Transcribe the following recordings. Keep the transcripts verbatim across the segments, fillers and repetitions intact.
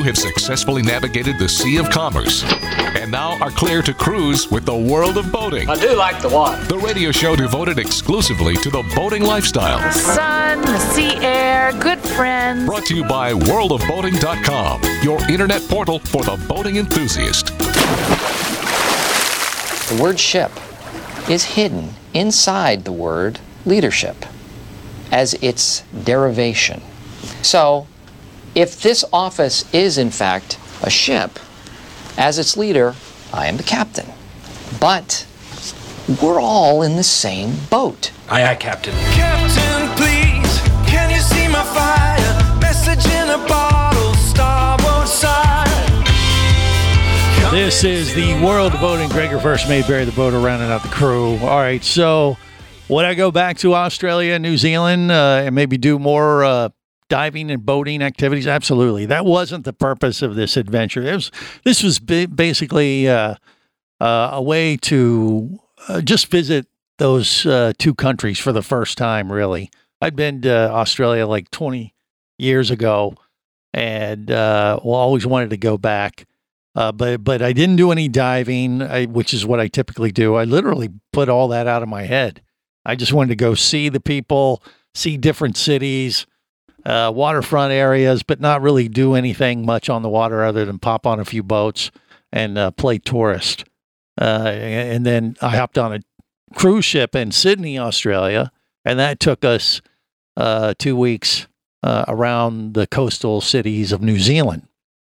have successfully navigated the Sea of Commerce and now are clear to cruise with the world of boating. I do like the water. The radio show devoted exclusively to the boating lifestyle. The sun, the sea air, good friends. Brought to you by world of boating dot com, your internet portal for the boating enthusiast. The word ship is hidden inside the word leadership as its derivation. So, if this office is in fact a ship, as its leader, I am the captain. But we're all in the same boat. Aye, aye, Captain. Captain, please, can you see my fire? Message in a bottle, starboard side. This is the World of Boating. Gregor First Mayberry, the boater, rounding out the crew. All right, so would I go back to Australia, New Zealand, uh, and maybe do more uh, diving and boating activities? Absolutely. That wasn't the purpose of this adventure. It was, this was ba- basically uh, uh, a way to uh, just visit those uh, two countries for the first time, really. I'd been to Australia like twenty years ago and uh, well, always wanted to go back. Uh, but but I didn't do any diving, I, which is what I typically do. I literally put all that out of my head. I just wanted to go see the people, see different cities, uh, waterfront areas, but not really do anything much on the water other than pop on a few boats and uh, play tourist. Uh, and then I hopped on a cruise ship in Sydney, Australia, and that took us uh, two weeks uh, around the coastal cities of New Zealand.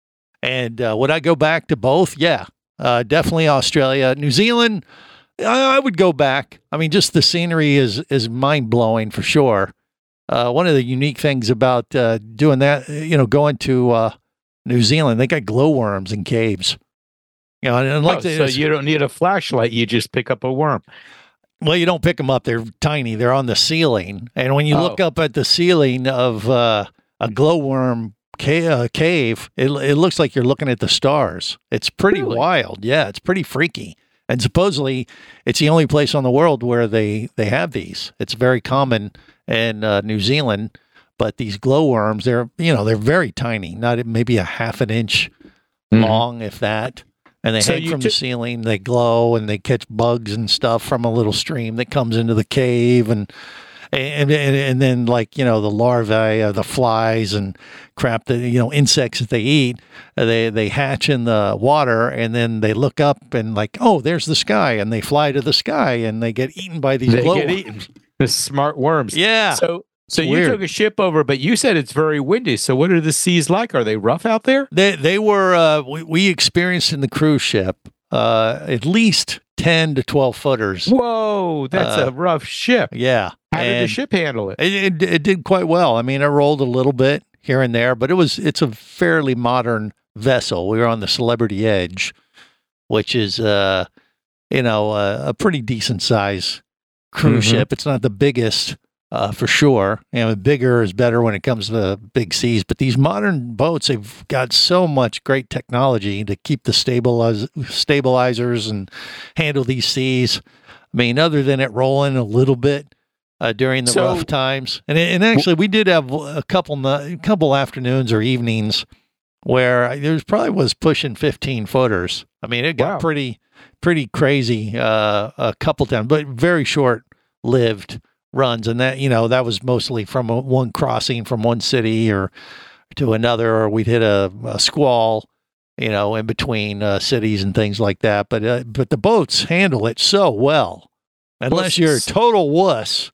And uh, would I go back to both? Yeah, uh, definitely Australia. New Zealand, I, I would go back. I mean, just the scenery is is mind-blowing for sure. Uh, one of the unique things about uh, doing that, you know, going to uh, New Zealand, they got glowworms in caves. You know, and like Oh, the, so you don't need a flashlight. You just pick up a worm. well, you don't pick them up. They're tiny. They're on the ceiling. And when you Oh. look up at the ceiling of uh, a glowworm Ca- uh, cave, it, it looks like you're looking at the stars. It's pretty Really? wild. Yeah, it's pretty freaky. And supposedly, it's the only place on the world where they, they have these. It's very common in uh, New Zealand, but these glowworms, they're you know they're very tiny, not maybe a half an inch Mhm. long, if that. And they So hang you from took- the ceiling. They glow, and they catch bugs and stuff from a little stream that comes into the cave, and. And, and and then like you know the larvae, uh, the flies and crap that you know insects that they eat, uh, they they hatch in the water and then they look up and like oh there's the sky and they fly to the sky and they get eaten by these They glow. get eaten. The smart worms. Yeah. So so It's you weird. took a ship over, but you said it's very windy. So what are the seas like? Are they rough out there? They they were uh, we we experienced in the cruise ship uh, at least ten to twelve footers. Whoa, that's Uh, a rough ship. Yeah. How did the And- ship handle it? It, it it did quite well. I mean, it rolled a little bit here and there, but it was it's a fairly modern vessel. We were on the Celebrity Edge, which is uh you know uh, a pretty decent size cruise Mhm. ship. It's not the biggest uh, for sure. You know, bigger is better when it comes to big seas. But these modern boats, they've got so much great technology to keep the stabilize, stabilizers and handle these seas. I mean, other than it rolling a little bit. Uh, during the So- rough times, and and actually we did have a couple a couple afternoons or evenings where there was probably was pushing fifteen footers. I mean, it got Wow. pretty pretty crazy uh, a couple times, but very short lived runs, and that you know that was mostly from a, one crossing from one city or to another, or we'd hit a, a squall, you know, in between uh, cities and things like that. But uh, but the boats handle it so well, unless Well, you're a s- total wuss.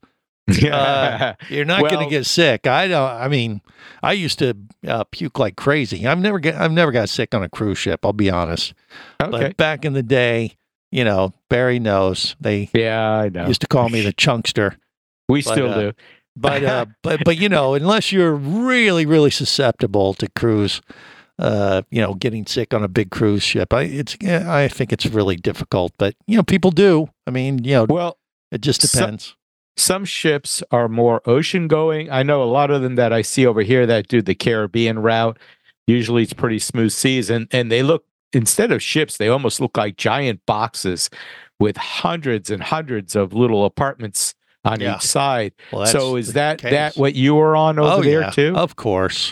Uh, you're not going Well- to get sick. I don't. I mean, I used to uh, puke like crazy. I've never get. I've never got sick on a cruise ship. I'll be honest. Okay. But back in the day, you know, Barry knows they Yeah, I know. used to call me the chunkster. we but, still uh, do. But uh, but but you know, unless you're really really susceptible to cruise, uh, you know, getting sick on a big cruise ship, I it's yeah, I think it's really difficult. But you know, people do. I mean, you know, Well, it just so- depends. some ships are more ocean going. I know a lot of them that I see over here that do the Caribbean route. Usually it's pretty smooth seas, and, and they look, instead of ships, they almost look like giant boxes with hundreds and hundreds of little apartments on Yeah. each side. Well, that's So is the that case. that what you were on over Oh, there yeah, too? Of course.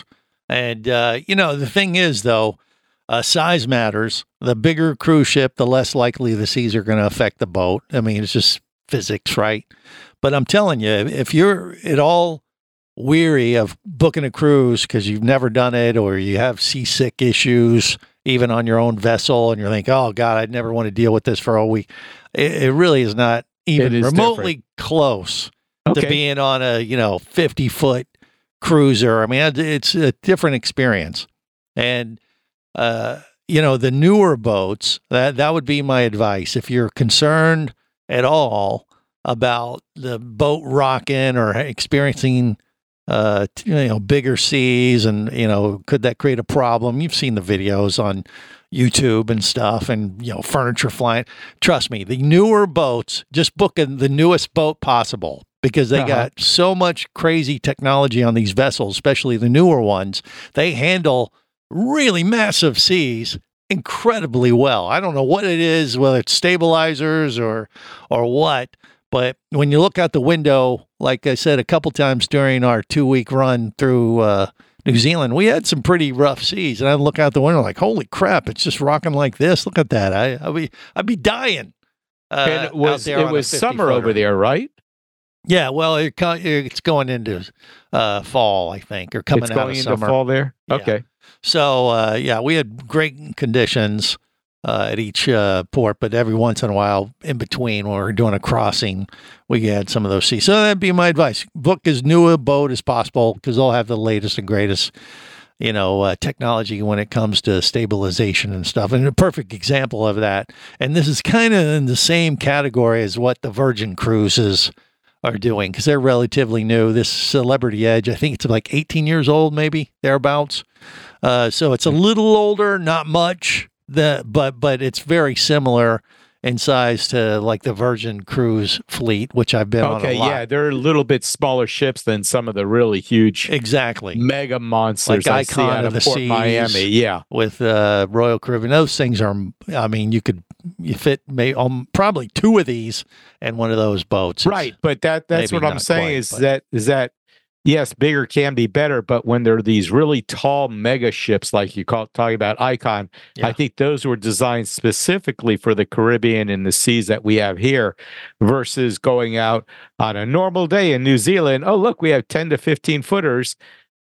And, uh, you know, the thing is, though, uh, size matters. The bigger cruise ship, the less likely the seas are going to affect the boat. I mean, it's just physics, right? But I'm telling you, if you're at all weary of booking a cruise because you've never done it, or you have seasick issues, even on your own vessel, and you're thinking, oh, God, I'd never want to deal with this for a week. It, it really is not even is remotely different. close Okay. to being on a, you know, fifty foot cruiser. I mean, it- it's a different experience. And, uh, you know, the newer boats, that, that would be my advice. If you're concerned at all about the boat rocking or experiencing, uh, t- you know, bigger seas, and, you know, could that create a problem? You've seen the videos on YouTube and stuff, and, you know, furniture flying. Trust me, the newer boats, just book a, the newest boat possible, because they Uh-huh. got so much crazy technology on these vessels, especially the newer ones. They handle really massive seas incredibly well. I don't know what it is, whether it's stabilizers or or what, but when you look out the window, like I said a couple times during our two-week run through uh, New Zealand, we had some pretty rough seas, and I look out the window like, holy crap, it's just rocking like this. Look at that. I, I'd be I'd be dying. Uh, And it was out there it on a was summer over fifty-footer. there, right? Yeah, well, it, co- it's going into uh, fall, I think, or coming It's out going of into summer. fall there. Yeah. Okay. So, uh, yeah, we had great conditions uh, at each uh, port, but every once in a while, in between, when we were doing a crossing, we had some of those seas. So that'd be my advice: book as new a boat as possible, because they'll have the latest and greatest, you know, uh, technology when it comes to stabilization and stuff. And a perfect example of that, and this is kind of in the same category as what the Virgin Cruises are doing, because they're relatively new. This Celebrity Edge, I think it's like eighteen years old, maybe thereabouts. Uh, so it's a little older, not much, the, but but it's very similar in size to like the Virgin Cruise fleet, which I've been on a Okay, lot. yeah, they're a little bit smaller ships than some of the really huge Exactly. mega monsters Like I see Icon out of of the Port Seas. Miami. Yeah. With uh, Royal Caribbean, those things are. I mean, you could you fit may um, probably two of these in one of those boats. It's- Right, but that that's maybe what I'm not saying quite, is but- that is that yes, bigger can be better, but when they're these really tall mega ships like you call talking about Icon, Yeah. I think those were designed specifically for the Caribbean and the seas that we have here versus going out on a normal day in New Zealand. Oh, look, we have ten to fifteen footers.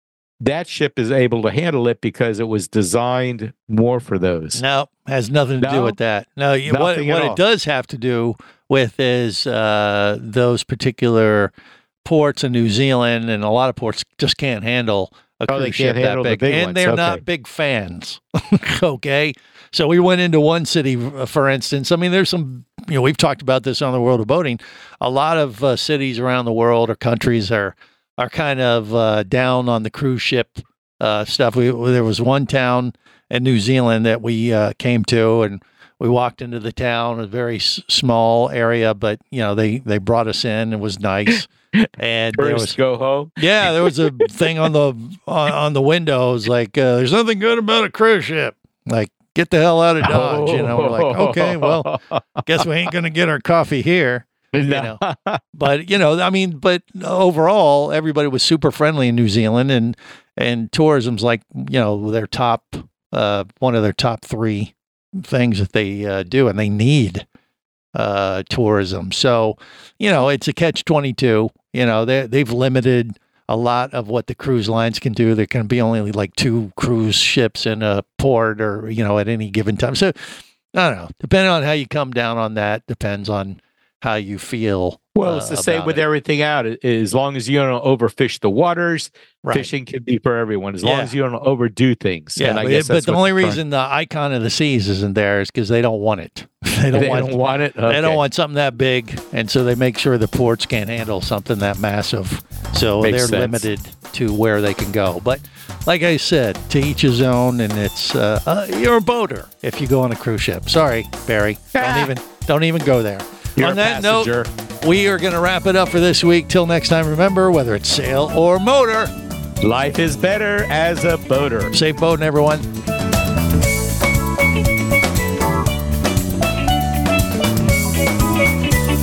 That ship is able to handle it because it was designed more for those. No, has nothing to do No? with that. No, you, what Nothing at what all. it does have to do with is uh, those particular ports in New Zealand, and a lot of ports just can't handle a Oh, they cruise ship can't handle that the big, big and ones. they're Okay. not big fans. Okay, so we went into one city, uh, for instance. I mean, there's some, you know, we've talked about this on the World of Boating. A lot of uh, cities around the world or countries are are kind of uh, down on the cruise ship uh, stuff. We there was one town in New Zealand that we uh, came to, and we walked into the town, a very s- small area, but you know they they brought us in. It was nice, and there First, was go home. yeah, there was a thing on the on, on the windows like uh, there's nothing good about a cruise ship. Like, get the hell out of Dodge. You know, we're like, okay, well, guess we ain't gonna get our coffee here. You know, but you know, I mean, but overall, everybody was super friendly in New Zealand, and and tourism's like, you know, their top uh, one of their top three things that they uh, do, and they need uh, tourism. So, you know, it's a catch twenty-two. You know, they they've limited a lot of what the cruise lines can do. There can be only like two cruise ships in a port, or you know, at any given time. So, I don't know. Depending on how you come down on that, depends on how you feel. Well, uh, it's the same about with it. everything out. A- As long as you don't overfish the waters, Right. fishing can be for everyone. As long Yeah. as you don't overdo things. Yeah, And I but, guess but that's the what only they're trying- reason the Icon of the Seas isn't there is because they don't want it. they don't they want. don't want it. They Okay. don't want something that big, and so they make sure the ports can't handle something that massive. So Makes they're sense. limited to where they can go. But like I said, to each his own, and it's uh, uh, you're a boater if you go on a cruise ship. Sorry, Barry, don't even don't even go there. You're on a that passenger. note, we are going to wrap it up for this week. Till next time, remember, whether it's sail or motor, Life is better as a boater. safe boating, everyone.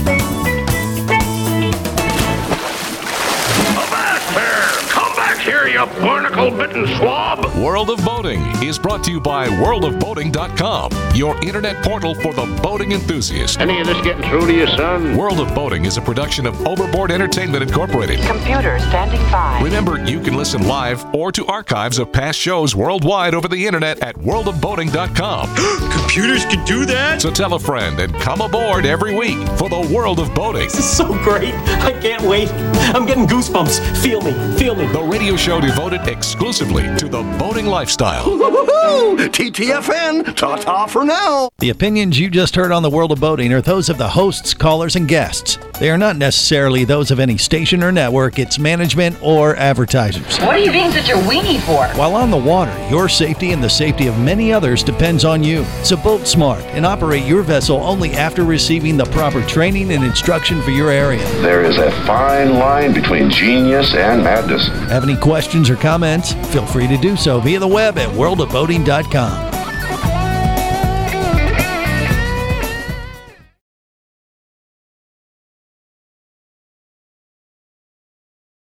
Come back there! Come back here, you you barnacle-bitten swab. World of Boating is brought to you by world of boating dot com, your internet portal for the boating enthusiast. Any of this getting through to you, son? World of Boating is a production of Overboard Entertainment Incorporated. Computer standing by. Remember, you can listen live or to archives of past shows worldwide over the internet at world of boating dot com. Computers can do that? So tell a friend and come aboard every week for the World of Boating. This is so great. I can't wait. I'm getting goosebumps. Feel me. Feel me. The radio show devoted exclusively to the boating lifestyle. T T F N, ta-ta for now. The opinions you just heard on the World of Boating are those of the hosts, callers, and guests. They are not necessarily those of any station or network, its management, or advertisers. What are you being such a weenie for? While on the water, your safety and the safety of many others depends on you. So boat smart and operate your vessel only after receiving the proper training and instruction for your area. There is a fine line between genius and madness. Have any questions or comments? Feel free to do so via the web at world of boating dot com.